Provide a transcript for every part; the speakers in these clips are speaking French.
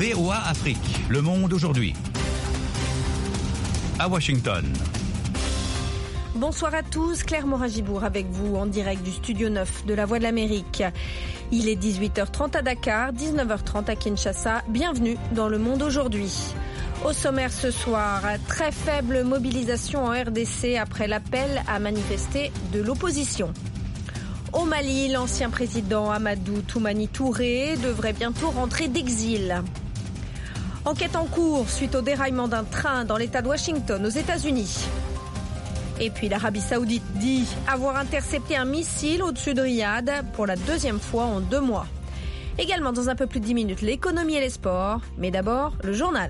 VOA Afrique, le monde aujourd'hui. À Washington. Bonsoir à tous, Claire Morin-Gibour avec vous en direct du Studio 9 de la Voix de l'Amérique. Il est 18h30 à Dakar, 19h30 à Kinshasa. Bienvenue dans le monde aujourd'hui. Au sommaire ce soir, très faible mobilisation en RDC après l'appel à manifester de l'opposition. Au Mali, l'ancien président Amadou Toumani Touré devrait bientôt rentrer d'exil. Enquête en cours suite au déraillement d'un train dans l'État de Washington aux États-Unis. Et puis l'Arabie Saoudite dit avoir intercepté un missile au-dessus de Riyad pour la deuxième fois en 2 mois. Également dans un peu plus de 10 minutes, l'économie et les sports. Mais d'abord, le journal.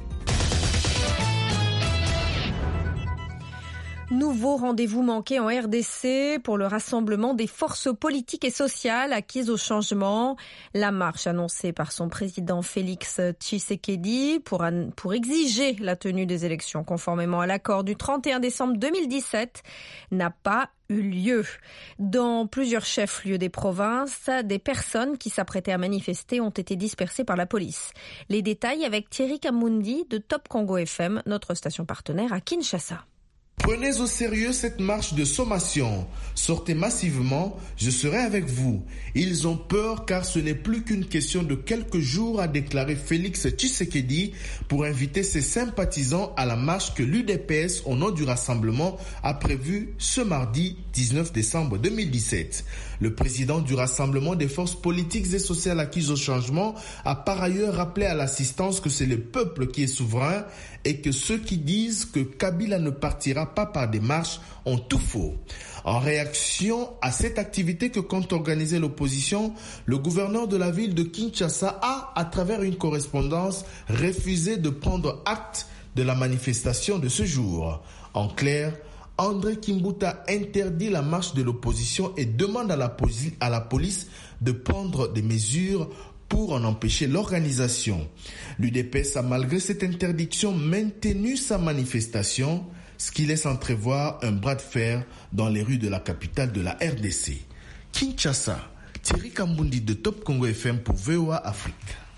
Nouveau rendez-vous manqué en RDC pour le rassemblement des forces politiques et sociales acquises au changement. La marche annoncée par son président Félix Tshisekedi pour exiger la tenue des élections conformément à l'accord du 31 décembre 2017 n'a pas eu lieu. Dans plusieurs chefs-lieux des provinces, des personnes qui s'apprêtaient à manifester ont été dispersées par la police. Les détails avec Thierry Kamoundi de Top Congo FM, notre station partenaire à Kinshasa. Prenez au sérieux cette marche de sommation. Sortez massivement, je serai avec vous. Ils ont peur car ce n'est plus qu'une question de quelques jours, a déclaré Félix Tshisekedi pour inviter ses sympathisants à la marche que l'UDPS, au nom du rassemblement, a prévue ce mardi 19 décembre 2017. Le président du Rassemblement des forces politiques et sociales acquises au changement a par ailleurs rappelé à l'assistance que c'est le peuple qui est souverain et que ceux qui disent que Kabila ne partira pas par des marches ont tout faux. En réaction à cette activité que compte organiser l'opposition, le gouverneur de la ville de Kinshasa a, à travers une correspondance, refusé de prendre acte de la manifestation de ce jour. En clair, André Kimbuta interdit la marche de l'opposition et demande à la police de prendre des mesures pour en empêcher l'organisation. L'UDPS a malgré cette interdiction maintenu sa manifestation, ce qui laisse entrevoir un bras de fer dans les rues de la capitale de la RDC. Kinshasa, Thierry Kambundi de Top Congo FM pour VOA Afrique.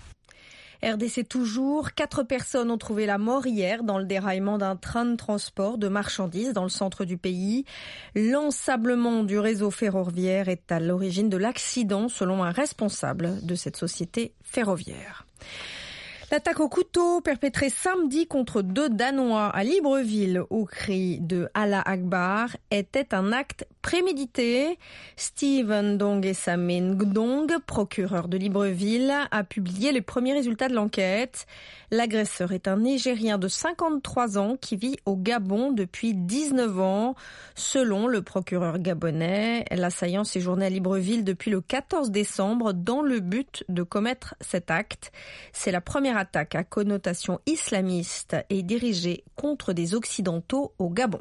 RDC toujours, 4 personnes ont trouvé la mort hier dans le déraillement d'un train de transport de marchandises dans le centre du pays. L'ensablement du réseau ferroviaire est à l'origine de l'accident, selon un responsable de cette société ferroviaire. L'attaque au couteau perpétrée samedi contre 2 Danois à Libreville au cri de Allah Akbar était un acte prémédité. Steven Dongesamin Gdong, procureur de Libreville, a publié les premiers résultats de l'enquête. L'agresseur est un Nigérien de 53 ans qui vit au Gabon depuis 19 ans. Selon le procureur gabonais, l'assaillant séjournait à Libreville depuis le 14 décembre dans le but de commettre cet acte. C'est la première attaque à connotation islamiste et dirigée contre des Occidentaux au Gabon.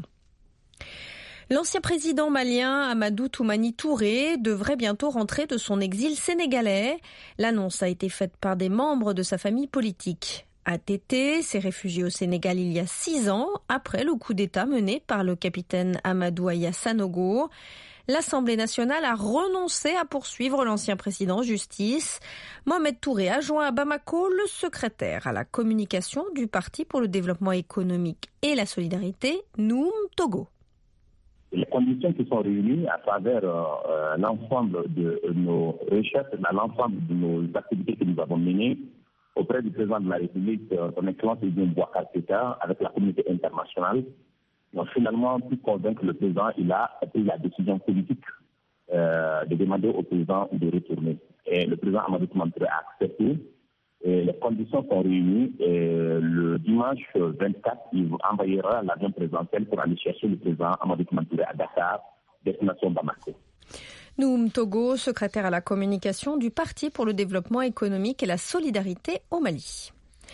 L'ancien président malien Amadou Toumani Touré devrait bientôt rentrer de son exil sénégalais. L'annonce a été faite par des membres de sa famille politique. ATT s'est réfugié au Sénégal il y a 6 ans, après le coup d'État mené par le capitaine Amadou Aya Sanogo. L'Assemblée nationale a renoncé à poursuivre l'ancien président en justice. Mohamed Touré a joint à Bamako le secrétaire à la communication du Parti pour le développement économique et la solidarité, Noum Togo. Les conditions qui sont réunies à travers l'ensemble de nos recherches, l'ensemble de nos activités que nous avons menées auprès du président de la République, son Excellence Ibn Boubacar Keïta, avec la communauté internationale, ont finalement pu convaincre le président. Il a pris la décision politique de demander au président de retourner. Et le président Amadou Toumani Touré a accepté. Et les conditions sont réunies. Et le dimanche 24, il envoyera l'avion présidentiel pour aller chercher le président Amadou Toumani Touré à Dakar, destination Bamako. Noum Togo, secrétaire à la communication du Parti pour le développement économique et la solidarité au Mali.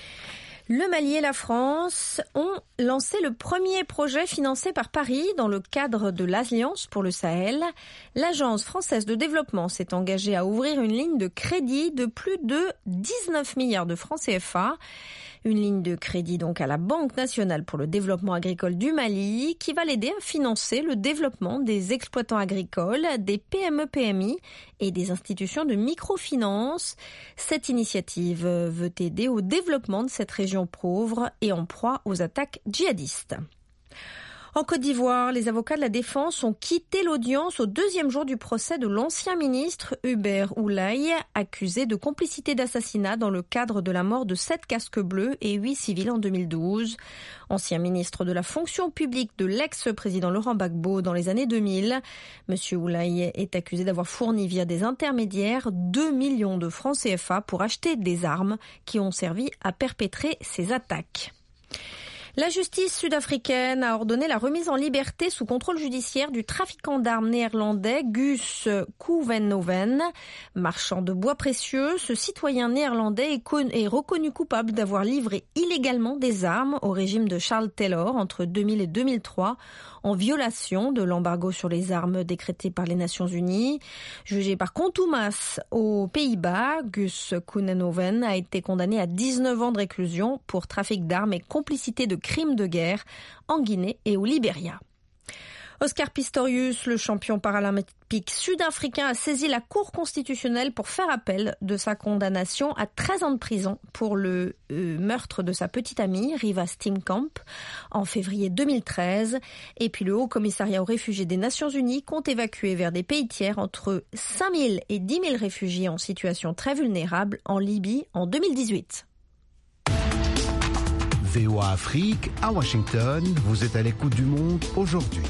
Le Mali et la France ont lancé le premier projet financé par Paris dans le cadre de l'Alliance pour le Sahel. L'Agence française de développement s'est engagée à ouvrir une ligne de crédit de plus de 19 milliards de francs CFA. Une ligne de crédit donc à la Banque nationale pour le développement agricole du Mali qui va l'aider à financer le développement des exploitants agricoles, des PME-PMI et des institutions de microfinance. Cette initiative veut aider au développement de cette région pauvre et en proie aux attaques djihadistes. En Côte d'Ivoire, les avocats de la défense ont quitté l'audience au deuxième jour du procès de l'ancien ministre Hubert Oulaye, accusé de complicité d'assassinat dans le cadre de la mort de 7 casques bleus et 8 civils en 2012. Ancien ministre de la fonction publique de l'ex-président Laurent Gbagbo dans les années 2000, M. Oulaye est accusé d'avoir fourni via des intermédiaires 2 millions de francs CFA pour acheter des armes qui ont servi à perpétrer ces attaques. La justice sud-africaine a ordonné la remise en liberté sous contrôle judiciaire du trafiquant d'armes néerlandais Gus Koevenhoven. Marchand de bois précieux, ce citoyen néerlandais est reconnu coupable d'avoir livré illégalement des armes au régime de Charles Taylor entre 2000 et 2003 en violation de l'embargo sur les armes décrété par les Nations Unies. Jugé par contumace aux Pays-Bas, Gus Koevenhoven a été condamné à 19 ans de réclusion pour trafic d'armes et complicité de crimes de guerre en Guinée et au Libéria. Oscar Pistorius, le champion paralympique sud-africain, a saisi la Cour constitutionnelle pour faire appel de sa condamnation à 13 ans de prison pour le meurtre de sa petite amie, Riva Steenkamp, en février 2013. Et puis le Haut Commissariat aux réfugiés des Nations Unies compte évacuer vers des pays tiers entre 5 000 et 10 000 réfugiés en situation très vulnérable en Libye en 2018. VOA Afrique, à Washington, vous êtes à l'écoute du monde aujourd'hui.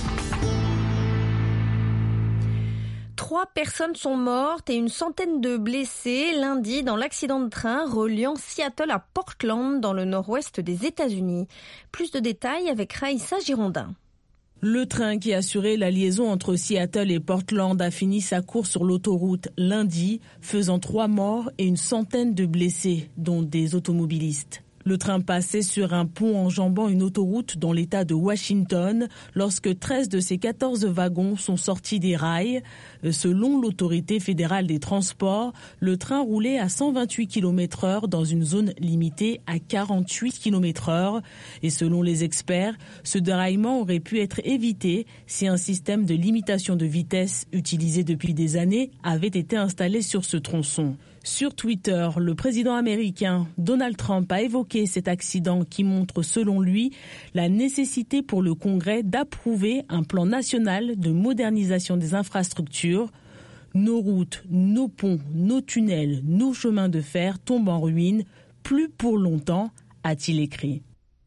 3 personnes sont mortes et une centaine de blessés lundi dans l'accident de train reliant Seattle à Portland dans le nord-ouest des États-Unis. Plus de détails avec Raïssa Girondin. Le train qui assurait la liaison entre Seattle et Portland a fini sa course sur l'autoroute lundi, faisant 3 morts et une centaine de blessés, dont des automobilistes. Le train passait sur un pont enjambant une autoroute dans l'État de Washington lorsque 13 de ses 14 wagons sont sortis des rails. Selon l'autorité fédérale des transports, le train roulait à 128 km/h dans une zone limitée à 48 km/h. Et selon les experts, ce déraillement aurait pu être évité si un système de limitation de vitesse utilisé depuis des années avait été installé sur ce tronçon. Sur Twitter, le président américain Donald Trump a évoqué cet accident qui montre, selon lui, la nécessité pour le Congrès d'approuver un plan national de modernisation des infrastructures. Nos routes, nos ponts, nos tunnels, nos chemins de fer tombent en ruine, plus pour longtemps, a-t-il écrit.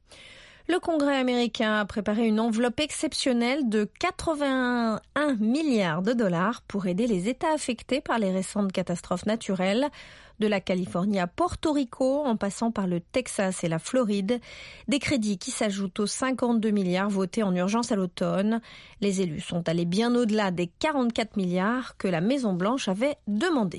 Le Congrès américain a préparé une enveloppe exceptionnelle de 81 milliards de dollars pour aider les États affectés par les récentes catastrophes naturelles, de la Californie à Porto Rico, en passant par le Texas et la Floride. Des crédits qui s'ajoutent aux 52 milliards votés en urgence à l'automne. Les élus sont allés bien au-delà des 44 milliards que la Maison-Blanche avait demandé.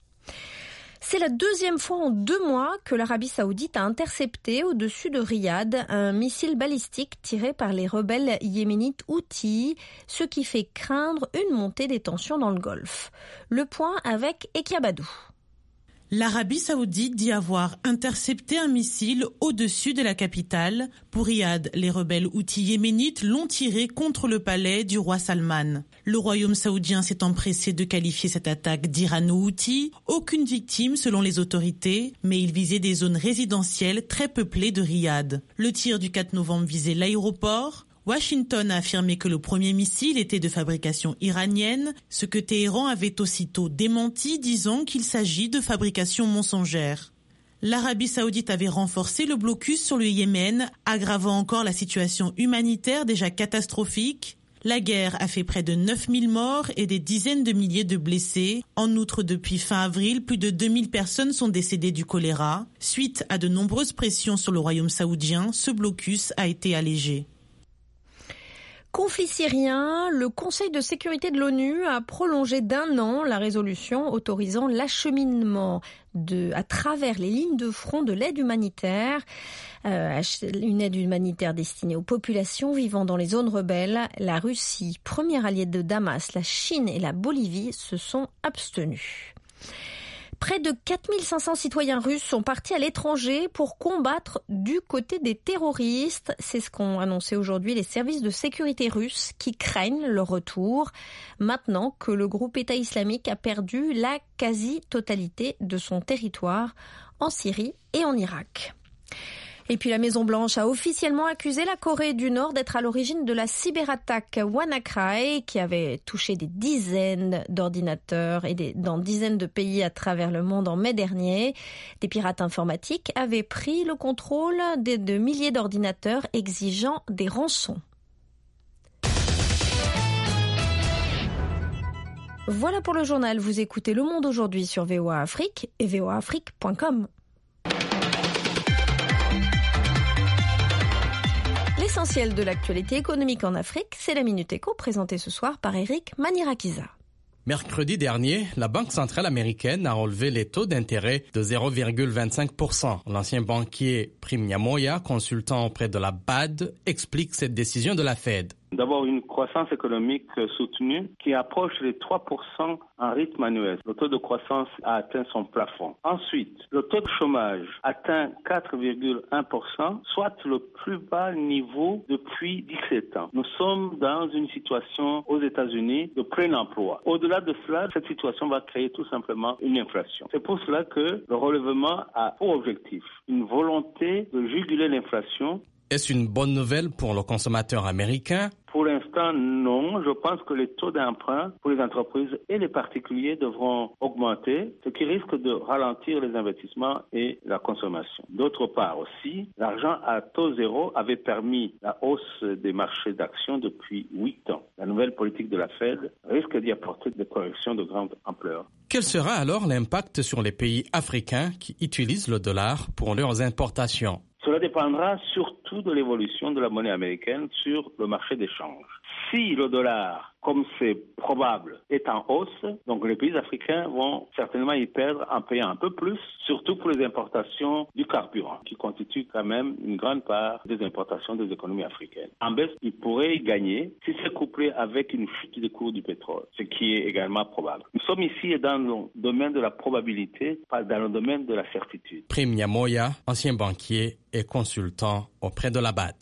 C'est la deuxième fois en 2 mois que l'Arabie Saoudite a intercepté au-dessus de Riyad un missile balistique tiré par les rebelles yéménites Houthis, ce qui fait craindre une montée des tensions dans le Golfe. Le point avec Ekiabadou. L'Arabie Saoudite dit avoir intercepté un missile au-dessus de la capitale. Pour Riyad, les rebelles houthis yéménites l'ont tiré contre le palais du roi Salman. Le royaume saoudien s'est empressé de qualifier cette attaque d'irano-houthi. Aucune victime selon les autorités, mais il visait des zones résidentielles très peuplées de Riyad. Le tir du 4 novembre visait l'aéroport. Washington a affirmé que le premier missile était de fabrication iranienne, ce que Téhéran avait aussitôt démenti, disant qu'il s'agit de fabrication mensongère. L'Arabie Saoudite avait renforcé le blocus sur le Yémen, aggravant encore la situation humanitaire déjà catastrophique. La guerre a fait près de 9000 morts et des dizaines de milliers de blessés. En outre, depuis fin avril, plus de 2000 personnes sont décédées du choléra. Suite à de nombreuses pressions sur le royaume saoudien, ce blocus a été allégé. Conflit syrien, le Conseil de sécurité de l'ONU a prolongé d'1 an la résolution autorisant l'acheminement à travers les lignes de front de l'aide humanitaire. Une aide humanitaire destinée aux populations vivant dans les zones rebelles. La Russie, première alliée de Damas, la Chine et la Bolivie se sont abstenus. Près de 4500 citoyens russes sont partis à l'étranger pour combattre du côté des terroristes. C'est ce qu'ont annoncé aujourd'hui les services de sécurité russes qui craignent leur retour maintenant que le groupe État islamique a perdu la quasi-totalité de son territoire en Syrie et en Irak. Et puis la Maison-Blanche a officiellement accusé la Corée du Nord d'être à l'origine de la cyberattaque WannaCry qui avait touché des dizaines d'ordinateurs et dans dizaines de pays à travers le monde en mai dernier. Des pirates informatiques avaient pris le contrôle de milliers d'ordinateurs exigeant des rançons. Voilà pour le journal. Vous écoutez Le Monde aujourd'hui sur VOA Afrique et voaafrique.com. L'essentiel de l'actualité économique en Afrique, c'est la Minute Éco présentée ce soir par Eric Manirakiza. Mercredi dernier, la Banque centrale américaine a relevé les taux d'intérêt de 0,25%. L'ancien banquier Prem Nyamoya, consultant auprès de la BAD, explique cette décision de la Fed. D'abord, une croissance économique soutenue qui approche les 3% en rythme annuel. Le taux de croissance a atteint son plafond. Ensuite, le taux de chômage atteint 4,1%, soit le plus bas niveau depuis 17 ans. Nous sommes dans une situation aux États-Unis de plein emploi. Au-delà de cela, cette situation va créer tout simplement une inflation. C'est pour cela que le relèvement a pour objectif une volonté de juguler l'inflation. Est-ce une bonne nouvelle pour le consommateur américain? Pour l'instant, non. Je pense que les taux d'emprunt pour les entreprises et les particuliers devront augmenter, ce qui risque de ralentir les investissements et la consommation. D'autre part aussi, l'argent à taux zéro avait permis la hausse des marchés d'actions depuis 8 ans. La nouvelle politique de la Fed risque d'y apporter des corrections de grande ampleur. Quel sera alors l'impact sur les pays africains qui utilisent le dollar pour leurs importations? Cela dépendra surtout de l'évolution de la monnaie américaine sur le marché des change. Si le dollar, comme c'est probable, est en hausse, donc les pays africains vont certainement y perdre en payant un peu plus, surtout pour les importations du carburant, qui constitue quand même une grande part des importations des économies africaines. En baisse, ils pourraient y gagner si c'est couplé avec une chute des cours du pétrole, ce qui est également probable. Nous sommes ici dans le domaine de la probabilité, pas dans le domaine de la certitude. Prem Nyamoya, ancien banquier et consultant auprès de la BAD.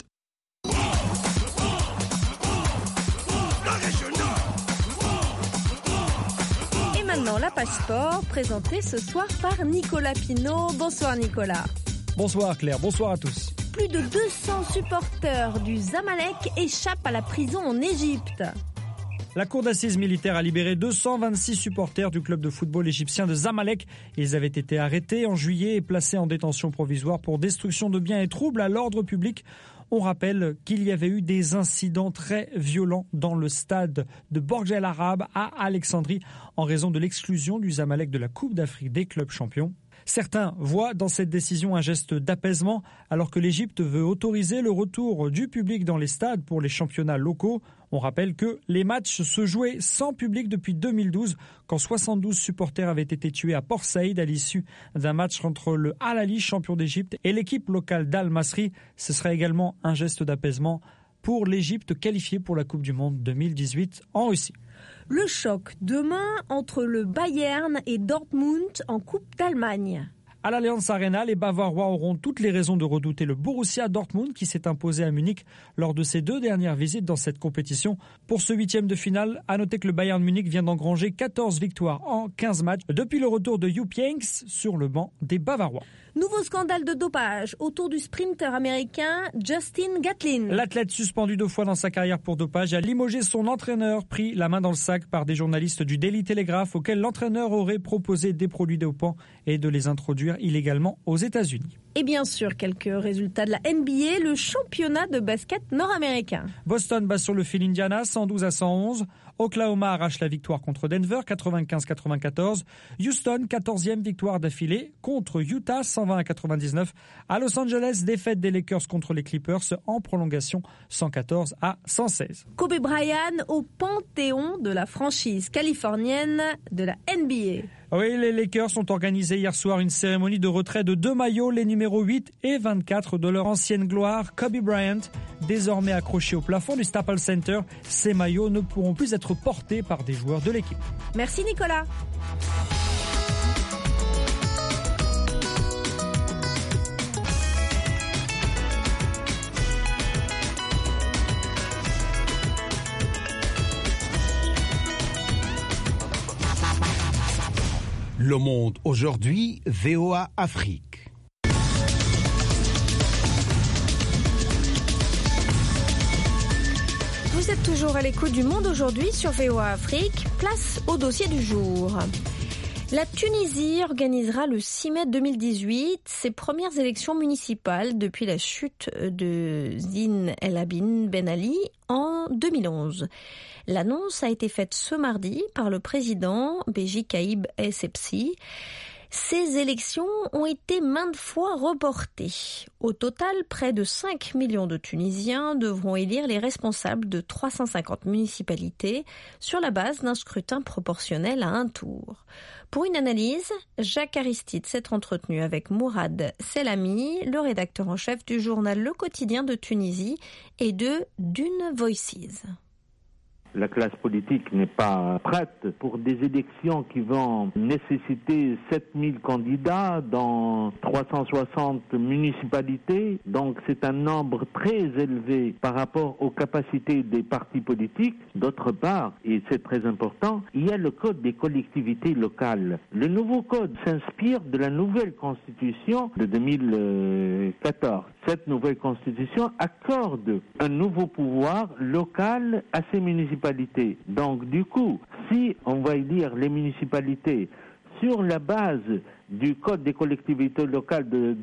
Maintenant, la Passeport, présentée ce soir par Nicolas Pinault. Bonsoir Nicolas. Bonsoir Claire, bonsoir à tous. Plus de 200 supporters du Zamalek échappent à la prison en Égypte. La cour d'assises militaire a libéré 226 supporters du club de football égyptien de Zamalek. Ils avaient été arrêtés en juillet et placés en détention provisoire pour destruction de biens et troubles à l'ordre public. On rappelle qu'il y avait eu des incidents très violents dans le stade de Borj El Arab à Alexandrie en raison de l'exclusion du Zamalek de la Coupe d'Afrique des clubs champions. Certains voient dans cette décision un geste d'apaisement alors que l'Égypte veut autoriser le retour du public dans les stades pour les championnats locaux. On rappelle que les matchs se jouaient sans public depuis 2012 quand 72 supporters avaient été tués à Port Saïd à l'issue d'un match entre le Al Ahly, champion d'Égypte, et l'équipe locale d'Al Masry. Ce serait également un geste d'apaisement pour l'Égypte qualifiée pour la Coupe du Monde 2018 en Russie. Le choc demain entre le Bayern et Dortmund en Coupe d'Allemagne. À l'Allianz Arena, les Bavarois auront toutes les raisons de redouter le Borussia Dortmund qui s'est imposé à Munich lors de ses 2 dernières visites dans cette compétition. Pour ce 8e de finale, à noter que le Bayern Munich vient d'engranger 14 victoires en 15 matchs depuis le retour de Jupp Heynckes sur le banc des Bavarois. Nouveau scandale de dopage autour du sprinter américain Justin Gatlin. L'athlète suspendu 2 fois dans sa carrière pour dopage a limogé son entraîneur, pris la main dans le sac par des journalistes du Daily Telegraph auxquels l'entraîneur aurait proposé des produits dopants et de les introduire illégalement aux États-Unis. Et bien sûr, quelques résultats de la NBA, le championnat de basket nord-américain. Boston bat sur le fil Indiana 112-111. Oklahoma arrache la victoire contre Denver 95-94. Houston, 14e victoire d'affilée contre Utah 120-99. À Los Angeles, défaite des Lakers contre les Clippers en prolongation 114-116. Kobe Bryant au panthéon de la franchise californienne de la NBA. Oui, les Lakers ont organisé hier soir une cérémonie de retrait de 2 maillots, les numéros 8 et 24 de leur ancienne gloire, Kobe Bryant. Désormais accrochés au plafond du Staples Center, ces maillots ne pourront plus être portés par des joueurs de l'équipe. Merci Nicolas. Le Monde aujourd'hui, VOA Afrique. Vous êtes toujours à l'écoute du Monde aujourd'hui sur VOA Afrique. Place au dossier du jour. La Tunisie organisera le 6 mai 2018 ses premières élections municipales depuis la chute de Zine El Abidine Ben Ali en 2011. L'annonce a été faite ce mardi par le président Béji Caïd Essebsi. Ces élections ont été maintes fois reportées. Au total, près de 5 millions de Tunisiens devront élire les responsables de 350 municipalités sur la base d'un scrutin proportionnel à un tour. Pour une analyse, Jacques Aristide s'est entretenu avec Mourad Selami, le rédacteur en chef du journal Le Quotidien de Tunisie et de Dune Voices. La classe politique n'est pas prête pour des élections qui vont nécessiter 7000 candidats dans 360 municipalités. Donc c'est un nombre très élevé par rapport aux capacités des partis politiques. D'autre part, et c'est très important, il y a le code des collectivités locales. Le nouveau code s'inspire de la nouvelle constitution de 2014. Cette nouvelle constitution accorde un nouveau pouvoir local à ces municipalités. Donc du coup, si on va élire les municipalités sur la base du Code des collectivités locales de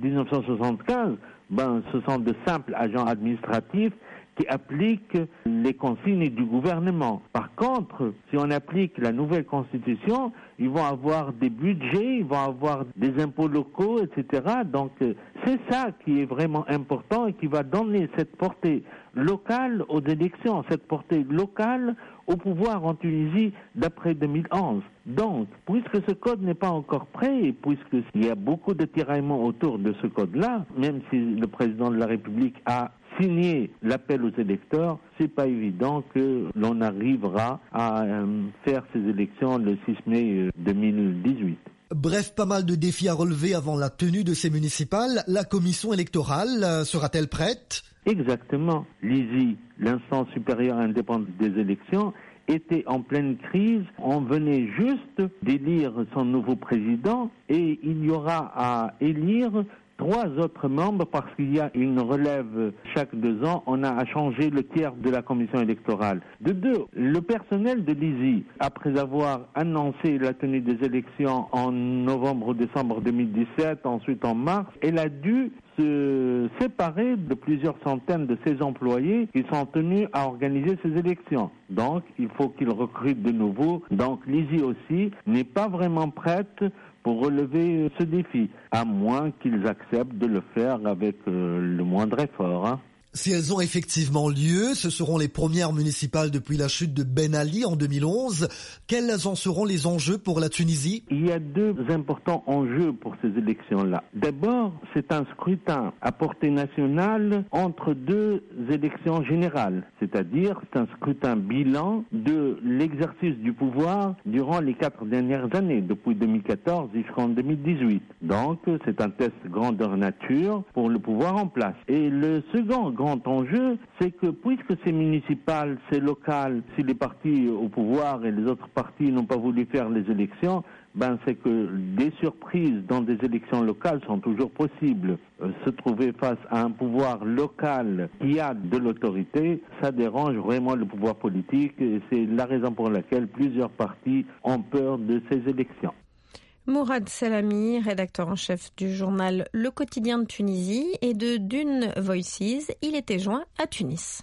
1975, ce sont de simples agents administratifs qui appliquent les consignes du gouvernement. Par contre, si on applique la nouvelle constitution, ils vont avoir des budgets, ils vont avoir des impôts locaux, etc. Donc c'est ça qui est vraiment important et qui va donner cette portée locale aux élections, cette portée locale au pouvoir en Tunisie d'après 2011. Donc, puisque ce code n'est pas encore prêt, et puisqu'il y a beaucoup de tiraillements autour de ce code-là, même si le président de la République a signé l'appel aux électeurs, c'est pas évident que l'on arrivera à faire ces élections le 6 mai 2018. Bref, pas mal de défis à relever avant la tenue de ces municipales. La commission électorale sera-t-elle prête ? Exactement. L'ISI, l'instance supérieure indépendante des élections, était en pleine crise. On venait juste d'élire son nouveau président et il y aura à élire 3 autres membres parce qu'il y a une relève chaque 2 ans. On a à changer le tiers de la commission électorale. De 2, le personnel de l'ISI, après avoir annoncé la tenue des élections en novembre ou décembre 2017, ensuite en mars, elle a dû se séparer de plusieurs centaines de ses employés qui sont tenus à organiser ces élections. Donc, il faut qu'ils recrutent de nouveau. Donc, l'ISI aussi n'est pas vraiment prête pour relever ce défi, à moins qu'ils acceptent de le faire avec le moindre effort. Si elles ont effectivement lieu, ce seront les premières municipales depuis la chute de Ben Ali en 2011. Quels en seront les enjeux pour la Tunisie ? Il y a 2 importants enjeux pour ces élections-là. D'abord, c'est un scrutin à portée nationale entre 2 élections générales, c'est-à-dire c'est un scrutin bilan de l'exercice du pouvoir durant les 4 dernières années, depuis 2014 jusqu'en 2018. Donc, c'est un test grandeur nature pour le pouvoir en place. Et le second grand enjeu, c'est que puisque c'est municipal, c'est local, si les partis au pouvoir et les autres partis n'ont pas voulu faire les élections, c'est que des surprises dans des élections locales sont toujours possibles. Se trouver face à un pouvoir local qui a de l'autorité, ça dérange vraiment le pouvoir politique et c'est la raison pour laquelle plusieurs partis ont peur de ces élections. Mourad Selami, rédacteur en chef du journal Le Quotidien de Tunisie et de Dune Voices, il était joint à Tunis.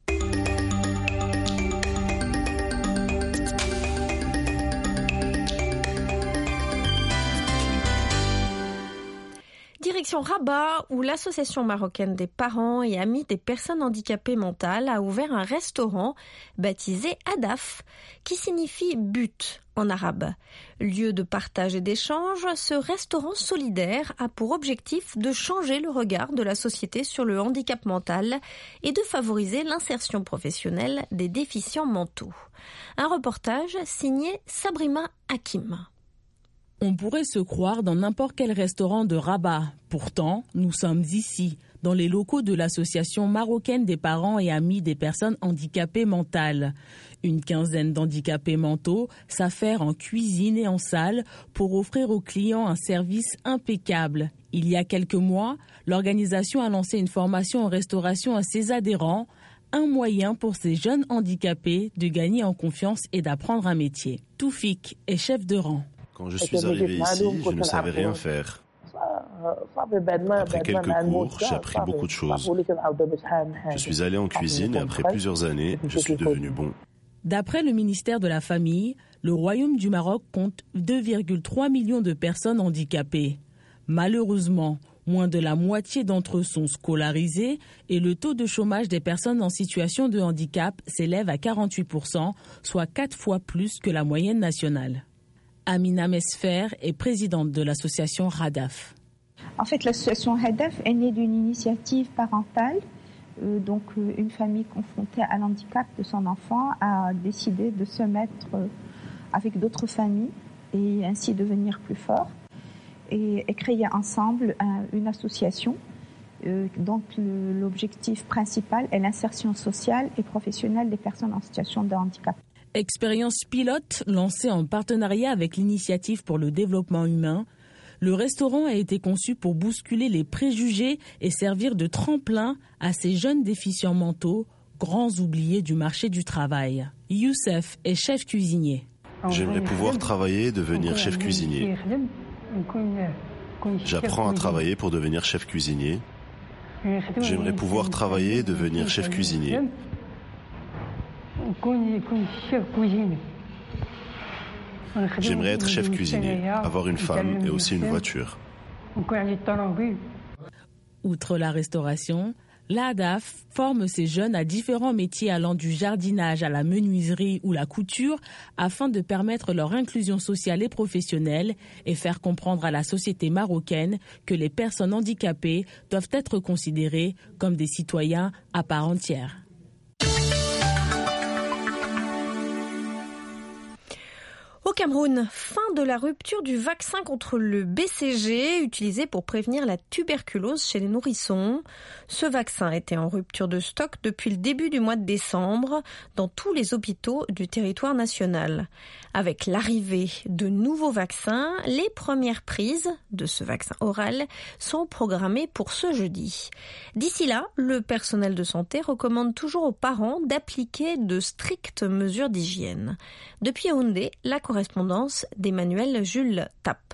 Direction Rabat, où l'association marocaine des parents et amis des personnes handicapées mentales a ouvert un restaurant baptisé Hadaf, qui signifie but en arabe. Lieu de partage et d'échange, ce restaurant solidaire a pour objectif de changer le regard de la société sur le handicap mental et de favoriser l'insertion professionnelle des déficients mentaux. Un reportage signé Sabrima Hakim. On pourrait se croire dans n'importe quel restaurant de Rabat. Pourtant, nous sommes ici, dans les locaux de l'association marocaine des parents et amis des personnes handicapées mentales. Une quinzaine d'handicapés mentaux s'affairent en cuisine et en salle pour offrir aux clients un service impeccable. Il y a quelques mois, l'organisation a lancé une formation en restauration à ses adhérents, un moyen pour ces jeunes handicapés de gagner en confiance et d'apprendre un métier. Toufik est chef de rang. Quand je suis arrivé ici, je ne savais rien faire. Après quelques cours, j'ai appris beaucoup de choses. Je suis allé en cuisine et après plusieurs années, je suis devenu bon. D'après le ministère de la Famille, le Royaume du Maroc compte 2,3 millions de personnes handicapées. Malheureusement, moins de la moitié d'entre eux sont scolarisés et le taux de chômage des personnes en situation de handicap s'élève à 48%, soit 4 fois plus que la moyenne nationale. Amina Mesfer est présidente de l'association Radaf. En fait, l'association Radaf est née d'une initiative parentale. Donc, une famille confrontée à l'handicap de son enfant a décidé de se mettre avec d'autres familles et ainsi devenir plus fort et créer ensemble une association dont l'objectif principal est l'insertion sociale et professionnelle des personnes en situation de handicap. Expérience pilote lancée en partenariat avec l'Initiative pour le développement humain, le restaurant a été conçu pour bousculer les préjugés et servir de tremplin à ces jeunes déficients mentaux, grands oubliés du marché du travail. Youssef est chef cuisinier. J'aimerais pouvoir travailler et devenir chef cuisinier. J'apprends à travailler pour devenir chef cuisinier. J'aimerais pouvoir travailler et devenir chef cuisinier. J'aimerais être chef cuisinier, avoir une femme et aussi une voiture. Outre la restauration, l'ADAF forme ces jeunes à différents métiers allant du jardinage à la menuiserie ou la couture afin de permettre leur inclusion sociale et professionnelle et faire comprendre à la société marocaine que les personnes handicapées doivent être considérées comme des citoyens à part entière. Au Cameroun, fin de la rupture du vaccin contre le BCG utilisé pour prévenir la tuberculose chez les nourrissons. Ce vaccin était en rupture de stock depuis le début du mois de décembre dans tous les hôpitaux du territoire national. Avec l'arrivée de nouveaux vaccins, les premières prises de ce vaccin oral sont programmées pour ce jeudi. D'ici là, le personnel de santé recommande toujours aux parents d'appliquer de strictes mesures d'hygiène. Depuis Yaoundé, la correspondance d'Emmanuel Jules Tapp.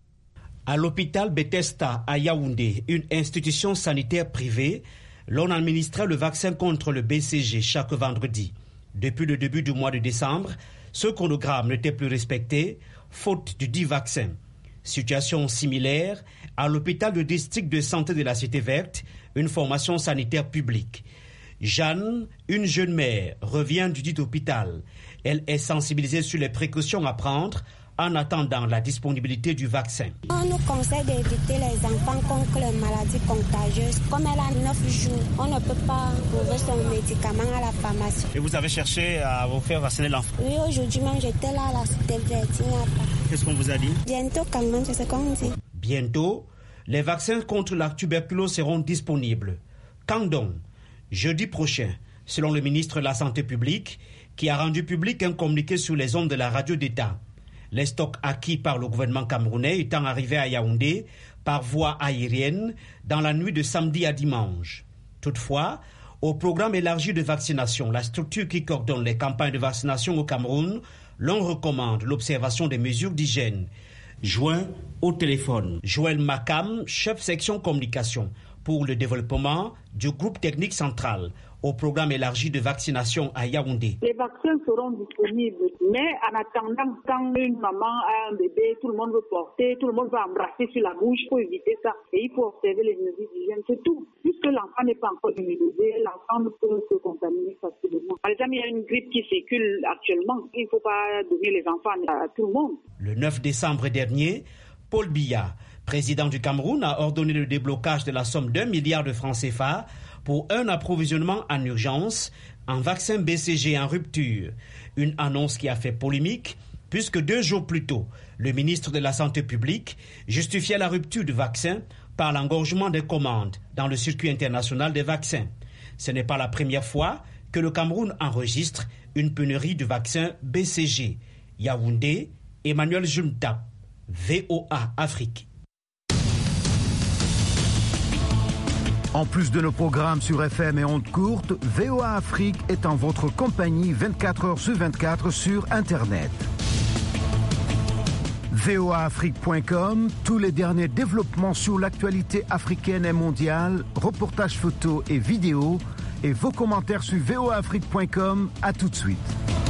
À l'hôpital Bethesda à Yaoundé, une institution sanitaire privée, l'on administrait le vaccin contre le BCG chaque vendredi. Depuis le début du mois de décembre, ce chronogramme n'était plus respecté, faute du dit vaccin. Situation similaire à l'hôpital de district de santé de la Cité Verte, une formation sanitaire publique. Jeanne, une jeune mère, revient du dit hôpital. Elle est sensibilisée sur les précautions à prendre en attendant la disponibilité du vaccin. On nous conseille d'éviter les enfants contre les maladies contagieuses. Comme elle a 9 jours, on ne peut pas trouver son médicament à la pharmacie. Et vous avez cherché à vous faire vacciner l'enfant? Oui, aujourd'hui même j'étais là à la Cité Verte. Qu'est-ce qu'on vous a dit? Bientôt quand même, c'est ce qu'on dit. Bientôt, les vaccins contre la tuberculose seront disponibles. Quand donc? Jeudi prochain, selon le ministre de la Santé publique, qui a rendu public un communiqué sur les ondes de la radio d'État. Les stocks acquis par le gouvernement camerounais étant arrivés à Yaoundé par voie aérienne dans la nuit de samedi à dimanche. Toutefois, au programme élargi de vaccination, la structure qui coordonne les campagnes de vaccination au Cameroun, l'on recommande l'observation des mesures d'hygiène. Joint au téléphone, Joël Makam, chef section communication pour le développement du groupe technique central au programme élargi de vaccination à Yaoundé. Les vaccins seront disponibles, mais en attendant, quand une maman a un bébé, tout le monde veut porter, tout le monde va embrasser sur la bouche pour éviter ça. Et il faut observer les mesures d'hygiène, c'est tout. Puisque l'enfant n'est pas encore immunisé, l'enfant peut se contaminer facilement. Par exemple, il y a une grippe qui circule actuellement. Il ne faut pas donner les enfants à tout le monde. Le 9 décembre dernier, Paul Biya, président du Cameroun, a ordonné le déblocage de la somme d'1 milliard de francs CFA pour un approvisionnement en urgence en vaccin BCG en rupture. Une annonce qui a fait polémique, puisque 2 jours plus tôt, le ministre de la Santé publique justifiait la rupture du vaccin par l'engorgement des commandes dans le circuit international des vaccins. Ce n'est pas la première fois que le Cameroun enregistre une pénurie de vaccins BCG. Yaoundé, Emmanuel Junta, VOA Afrique. En plus de nos programmes sur FM et ondes courtes, VOA Afrique est en votre compagnie 24 heures sur 24 sur Internet. voaafrique.com, tous les derniers développements sur l'actualité africaine et mondiale, reportages photos et vidéos, et vos commentaires sur voaafrique.com. À tout de suite.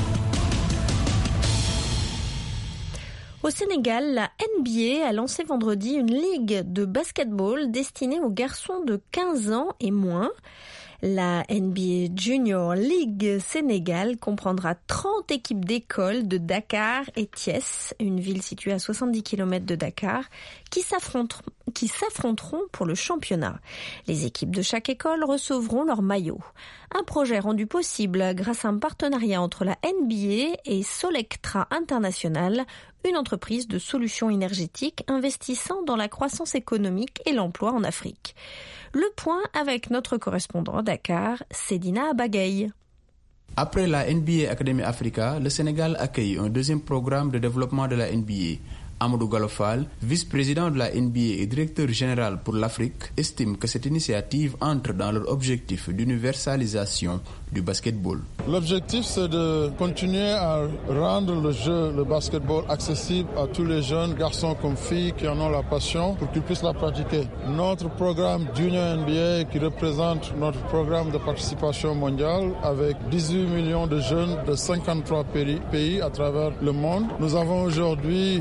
Au Sénégal, la NBA a lancé vendredi une ligue de basketball destinée aux garçons de 15 ans et moins. La NBA Junior League Sénégal comprendra 30 équipes d'écoles de Dakar et Thiès, une ville située à 70 km de Dakar, qui s'affronteront pour le championnat. Les équipes de chaque école recevront leur maillot. Un projet rendu possible grâce à un partenariat entre la NBA et Solectra International, une entreprise de solutions énergétiques investissant dans la croissance économique et l'emploi en Afrique. Le point avec notre correspondant à Dakar, Sedina Abagaye. Après la NBA Academy Africa, le Sénégal accueille un deuxième programme de développement de la NBA. Amadou Galofal, vice-président de la NBA et directeur général pour l'Afrique, estime que cette initiative entre dans leur objectif d'universalisation du basketball. L'objectif, c'est de continuer à rendre le basketball accessible à tous les jeunes, garçons comme filles, qui en ont la passion pour qu'ils puissent la pratiquer. Notre programme Junior NBA, qui représente notre programme de participation mondiale, avec 18 millions de jeunes de 53 pays à travers le monde. Nous avons aujourd'hui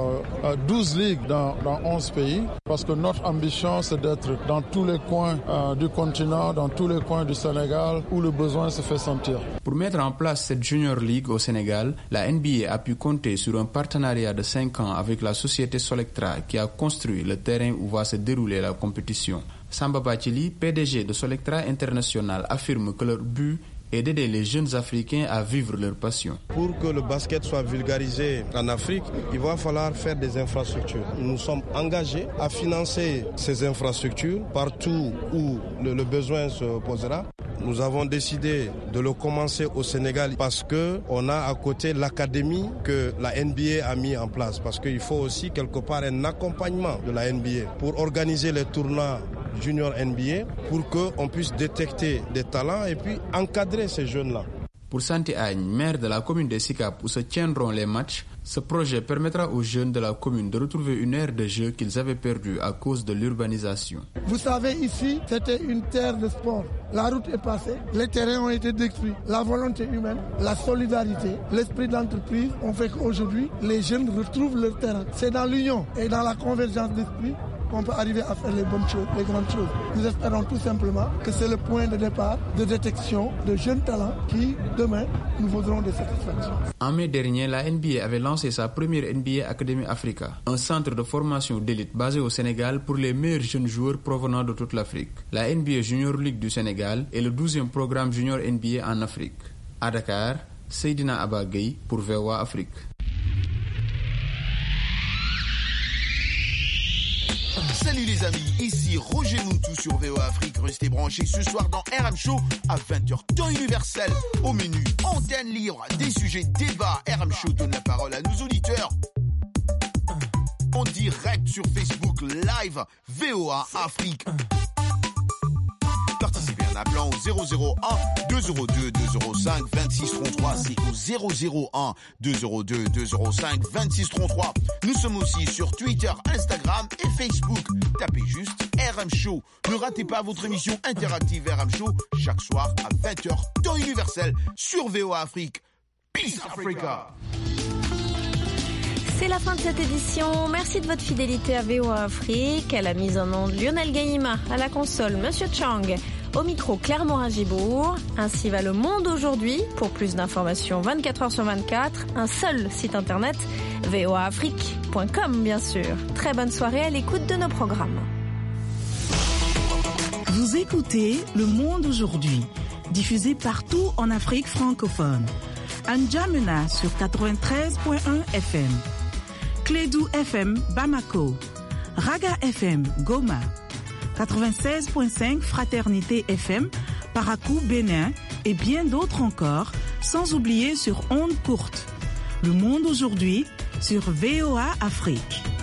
12 ligues dans 11 pays, parce que notre ambition, c'est d'être dans tous les coins du continent, dans tous les coins du Sénégal, où le besoin se fait sentir. Pour mettre en place cette Junior League au Sénégal, la NBA a pu compter sur un partenariat de 5 ans avec la société Solectra, qui a construit le terrain où va se dérouler la compétition. Samba Bathily, PDG de Solectra International, affirme que leur but et d'aider les jeunes Africains à vivre leur passion. Pour que le basket soit vulgarisé en Afrique, il va falloir faire des infrastructures. Nous sommes engagés à financer ces infrastructures partout où le besoin se posera. Nous avons décidé de le commencer au Sénégal parce qu'on a à côté l'académie que la NBA a mis en place. Parce qu'il faut aussi quelque part un accompagnement de la NBA pour organiser les tournois Junior NBA pour qu'on puisse détecter des talents et puis encadrer ces jeunes-là. Pour Santi Agne, maire de la commune de Sicap où se tiendront les matchs, ce projet permettra aux jeunes de la commune de retrouver une aire de jeu qu'ils avaient perdue à cause de l'urbanisation. Vous savez, ici, c'était une terre de sport. La route est passée, les terrains ont été détruits. La volonté humaine, la solidarité, l'esprit d'entreprise ont fait qu'aujourd'hui, les jeunes retrouvent leur terrain. C'est dans l'union et dans la convergence d'esprit qu'on peut arriver à faire les bonnes choses, les grandes choses. Nous espérons tout simplement que c'est le point de départ de détection de jeunes talents qui, demain, nous vaudront des satisfactions. En mai dernier, la NBA avait lancé sa première NBA Academy Africa, un centre de formation d'élite basé au Sénégal pour les meilleurs jeunes joueurs provenant de toute l'Afrique. La NBA Junior League du Sénégal est le 12e programme Junior NBA en Afrique. À Dakar, Seydina Abagaye pour VOA Afrique. Salut les amis, ici Roger Moutou sur VOA Afrique. Restez branchés ce soir dans RM Show à 20h temps universel. Au menu, antenne libre, des sujets, débats. RM Show donne la parole à nos auditeurs. En direct sur Facebook Live, VOA Afrique. Participez en appelant au 001 202 205 26 33. C'est au 001 202 205 26 33. Nous sommes aussi sur Twitter, Instagram et Facebook. Tapez juste RM Show. Ne ratez pas votre émission interactive RM Show chaque soir à 20h temps universel sur VOA Afrique. Peace Africa. C'est la fin de cette édition. Merci de votre fidélité à VOA Afrique. À la mise en onde, Lionel Gaïma. À la console, Monsieur Chang. Au micro, Claire Morin-Gibourg. Ainsi va le monde aujourd'hui. Pour plus d'informations, 24 heures sur 24. Un seul site internet, voaafrique.com, bien sûr. Très bonne soirée à l'écoute de nos programmes. Vous écoutez Le Monde aujourd'hui, diffusé partout en Afrique francophone. À N'Djamena sur 93.1 FM. Clédou FM Bamako, Raga FM Goma, 96.5 Fraternité FM Parakou Bénin et bien d'autres encore, sans oublier sur ondes courtes. Le monde aujourd'hui sur VOA Afrique.